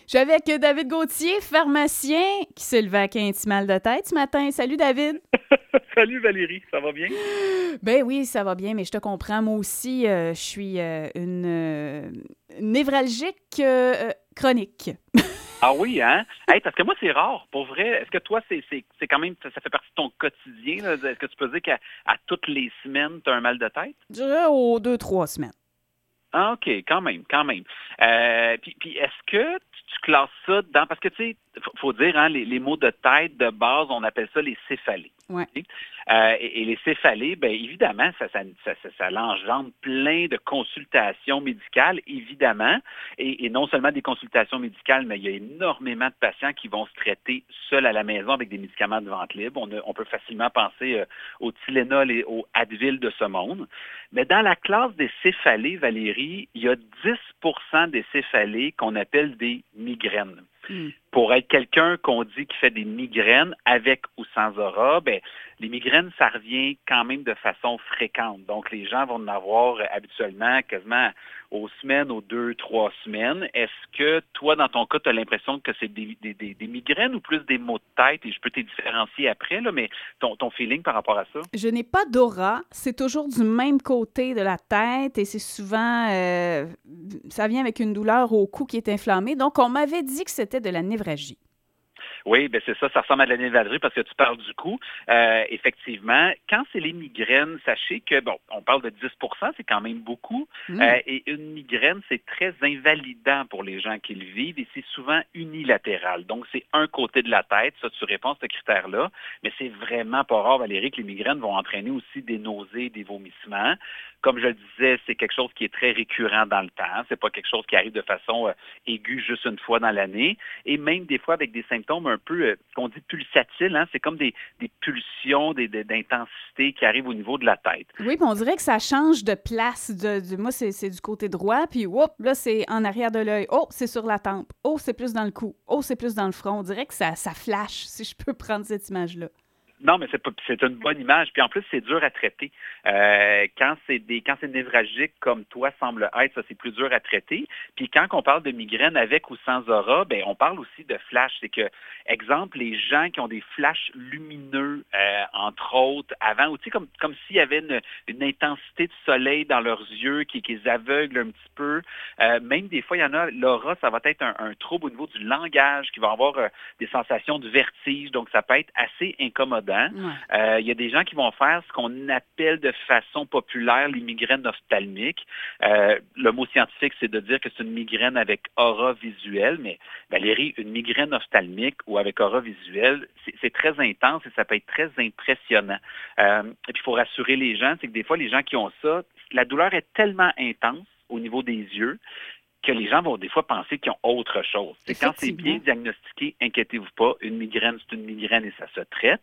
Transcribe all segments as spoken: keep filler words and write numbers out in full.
Je suis avec David Gauthier, pharmacien, qui s'est levé avec un petit mal de tête ce matin. Salut, David. Salut Valérie, ça va bien? Ben oui, ça va bien, mais je te comprends. Moi aussi, euh, je suis euh, une euh, névralgique euh, chronique. Ah oui, hein? Hey, parce que moi, c'est rare. Pour vrai, est-ce que toi, c'est, c'est, c'est quand même, ça, ça fait partie de ton quotidien, là? Est-ce que tu peux dire qu'à à toutes les semaines, tu as un mal de tête? Je dirais aux deux, trois semaines. Ah, OK, quand même, quand même. Euh, puis, puis est-ce que tu, tu classes ça dans... Parce que, tu sais, faut, faut dire, hein, les, les mots de tête de base, on appelle ça les céphalées. Ouais. Euh, et, et les céphalées, bien évidemment, ça, ça, ça, ça, ça l'engendre plein de consultations médicales, évidemment. Et, et non seulement des consultations médicales, mais il y a énormément de patients qui vont se traiter seuls à la maison avec des médicaments de vente libre. On, a, on peut facilement penser euh, au Tylenol et au Advil de ce monde. Mais dans la classe des céphalées, Valérie, il y a dix pour cent des céphalées qu'on appelle des migraines. Mm. Pour être quelqu'un qu'on dit qui fait des migraines avec ou sans aura, ben, les migraines, ça revient quand même de façon fréquente. Donc, les gens vont en avoir habituellement quasiment aux semaines, aux deux, trois semaines. Est-ce que toi, dans ton cas, tu as l'impression que c'est des, des, des, des migraines ou plus des maux de tête? Et je peux te différencier après, là, mais ton, ton feeling par rapport à ça? Je n'ai pas d'aura. C'est toujours du même côté de la tête et c'est souvent... Euh, ça vient avec une douleur au cou qui est inflammée. Donc, on m'avait dit que c'était de la névralgie. Oui, ben c'est ça, ça ressemble à de la névralgie parce que tu parles du cou. Euh, effectivement, quand c'est les migraines, sachez que, bon, on parle de dix pour cent, c'est quand même beaucoup. Mm. Euh, et une migraine, c'est très invalidant pour les gens qui le vivent et c'est souvent unilatéral. Donc, c'est un côté de la tête, ça, tu réponds à ce critère-là. Mais c'est vraiment pas rare, Valérie, que les migraines vont entraîner aussi des nausées, des vomissements. Comme je le disais, c'est quelque chose qui est très récurrent dans le temps. C'est pas quelque chose qui arrive de façon euh, aiguë juste une fois dans l'année. Et même des fois avec des symptômes un peu, euh, qu'on dit pulsatiles, hein, c'est comme des, des pulsions des, des, d'intensité qui arrivent au niveau de la tête. Oui, puis on dirait que ça change de place. De, de- moi, c'est, c'est du côté droit, puis whoop, là, c'est en arrière de l'œil. Oh, c'est sur la tempe. Oh, c'est plus dans le cou. Oh, c'est plus dans le front. On dirait que ça, ça flash, si je peux prendre cette image-là. Non, mais c'est, pas, c'est une bonne image. Puis en plus, c'est dur à traiter. Euh, quand c'est des, quand c'est névralgique comme toi semble être, ça c'est plus dur à traiter. Puis quand on parle de migraine avec ou sans aura, ben on parle aussi de flash. C'est que, exemple, les gens qui ont des flashs lumineux, euh, entre autres, avant, ou tu sais, comme, comme s'il y avait une, une intensité de soleil dans leurs yeux qui, qui les aveugle un petit peu. Euh, même des fois, il y en a, l'aura, ça va être un, un trouble au niveau du langage qui va avoir euh, des sensations de vertige. Donc, ça peut être assez incommodant. Il Ouais. euh, y a des gens qui vont faire ce qu'on appelle de façon populaire les migraines ophtalmiques. Euh, le mot scientifique, c'est de dire que c'est une migraine avec aura visuelle, mais Valérie, une migraine ophtalmique ou avec aura visuelle, c'est, c'est très intense et ça peut être très impressionnant. Euh, et puis, il faut rassurer les gens, c'est que des fois, les gens qui ont ça, la douleur est tellement intense au niveau des yeux que les gens vont des fois penser qu'ils ont autre chose. C'est quand c'est bien diagnostiqué, inquiétez-vous pas, une migraine, c'est une migraine et ça se traite.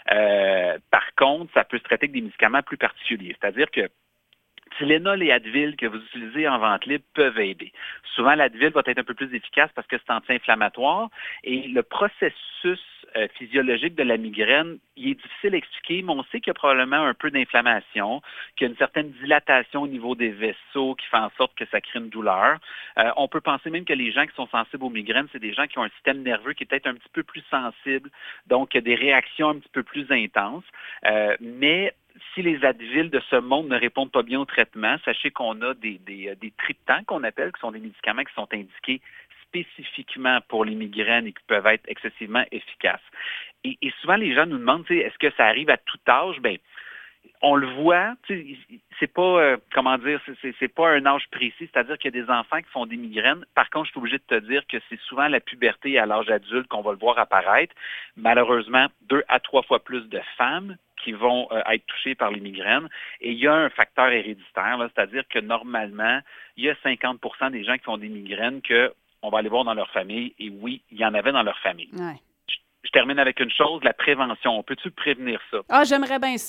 Euh, par contre, ça peut se traiter avec des médicaments plus particuliers. C'est-à-dire que Tylenol et Advil que vous utilisez en vente libre peuvent aider. Souvent, l'Advil va être un peu plus efficace parce que c'est anti-inflammatoire et le processus euh, physiologique de la migraine, il est difficile à expliquer, mais on sait qu'il y a probablement un peu d'inflammation, qu'il y a une certaine dilatation au niveau des vaisseaux qui fait en sorte que ça crée une douleur. Euh, on peut penser même que les gens qui sont sensibles aux migraines, c'est des gens qui ont un système nerveux qui est peut-être un petit peu plus sensible, donc des réactions un petit peu plus intenses. Euh, mais si les Advil de ce monde ne répondent pas bien au traitement, sachez qu'on a des, des, des triptans qu'on appelle, qui sont des médicaments qui sont indiqués spécifiquement pour les migraines et qui peuvent être excessivement efficaces. Et, et souvent, les gens nous demandent, est-ce que ça arrive à tout âge? Bien, on le voit, c'est pas, euh, comment dire, c'est, c'est pas un âge précis, c'est-à-dire qu'il y a des enfants qui font des migraines. Par contre, je suis obligé de te dire que c'est souvent à la puberté et à l'âge adulte qu'on va le voir apparaître. Malheureusement, deux à trois fois plus de femmes qui vont euh, être touchées par les migraines. Et il y a un facteur héréditaire, là, c'est-à-dire que normalement, il y a cinquante pour cent des gens qui font des migraines qu'on va aller voir dans leur famille. Et oui, il y en avait dans leur famille. Ouais. Je, je termine avec une chose, la prévention. On peut-tu prévenir ça? Ah, j'aimerais bien ça.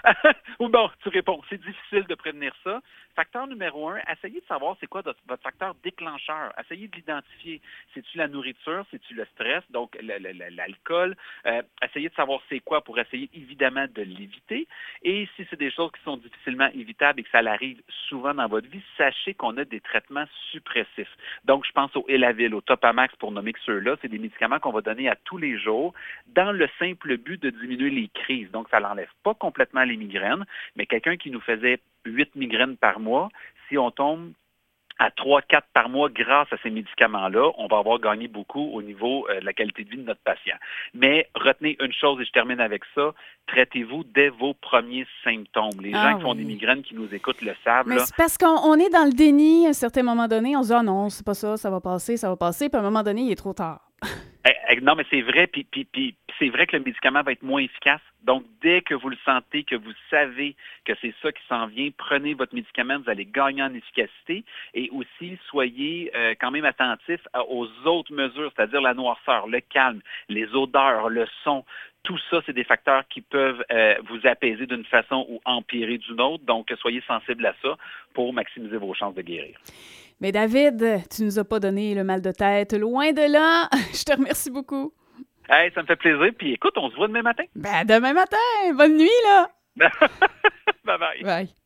Ou bon, tu réponds, c'est difficile de prévenir ça. Facteur numéro un, essayez de savoir c'est quoi votre, votre facteur déclencheur. Essayez de l'identifier. C'est-tu la nourriture? C'est-tu le stress? Donc, le, le, le, l'alcool. Euh, essayez de savoir c'est quoi pour essayer évidemment de l'éviter. Et si c'est des choses qui sont difficilement évitables et que ça arrive souvent dans votre vie, sachez qu'on a des traitements suppressifs. Donc, je pense au Elavil, au Topamax pour nommer que ceux-là. C'est des médicaments qu'on va donner à tous les jours dans le simple but de diminuer les crises. Donc, ça n'enlève pas complètement les migraines, mais quelqu'un qui nous faisait huit migraines par mois, si on tombe à trois quatre par mois grâce à ces médicaments-là, on va avoir gagné beaucoup au niveau euh, de la qualité de vie de notre patient. Mais retenez une chose, et je termine avec ça, traitez-vous dès vos premiers symptômes. Les Ah gens qui font oui. des migraines, qui nous écoutent, le savent. Mais Là. c'est parce qu'on on est dans le déni à un certain moment donné. On se dit « Ah non, c'est pas ça, ça va passer, ça va passer. » Puis à un moment donné, il est trop tard. Eh, non, mais c'est vrai, puis, puis, puis c'est vrai que le médicament va être moins efficace. Donc, dès que vous le sentez, que vous savez que c'est ça qui s'en vient, prenez votre médicament, vous allez gagner en efficacité. Et aussi, soyez euh, quand même attentifs aux autres mesures, c'est-à-dire la noirceur, le calme, les odeurs, le son. Tout ça, c'est des facteurs qui peuvent euh, vous apaiser d'une façon ou empirer d'une autre. Donc, soyez sensibles à ça pour maximiser vos chances de guérir. Mais David, tu nous as pas donné le mal de tête. Loin de là. Je te remercie beaucoup. Hey, ça me fait plaisir. Puis écoute, on se voit demain matin. Ben, demain matin. Bonne nuit, là. Bye bye. Bye.